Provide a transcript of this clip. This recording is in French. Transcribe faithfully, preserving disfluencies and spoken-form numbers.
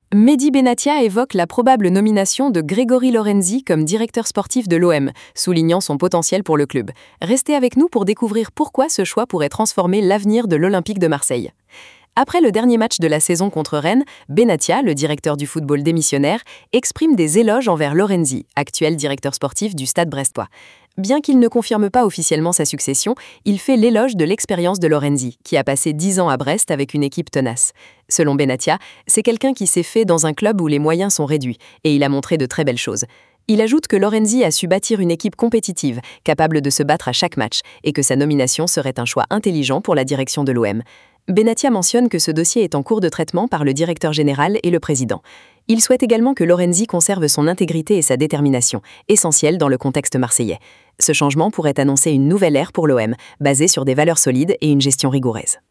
Mehdi Benatia évoque la probable nomination de Grégory Lorenzi comme directeur sportif de l'O M, soulignant son potentiel pour le club. Restez avec nous pour découvrir pourquoi ce choix pourrait transformer l'avenir de l'Olympique de Marseille. Après le dernier match de la saison contre Rennes, Benatia, le directeur du football démissionnaire, exprime des éloges envers Lorenzi, actuel directeur sportif du Stade brestois. Bien qu'il ne confirme pas officiellement sa succession, il fait l'éloge de l'expérience de Lorenzi, qui a passé dix ans à Brest avec une équipe tenace. Selon Benatia, c'est quelqu'un qui s'est fait dans un club où les moyens sont réduits, et il a montré de très belles choses. Il ajoute que Lorenzi a su bâtir une équipe compétitive, capable de se battre à chaque match, et que sa nomination serait un choix intelligent pour la direction de l'O M. Benatia mentionne que ce dossier est en cours de traitement par le directeur général et le président. Il souhaite également que Lorenzi conserve son intégrité et sa détermination, essentielles dans le contexte marseillais. Ce changement pourrait annoncer une nouvelle ère pour l'O M, basée sur des valeurs solides et une gestion rigoureuse.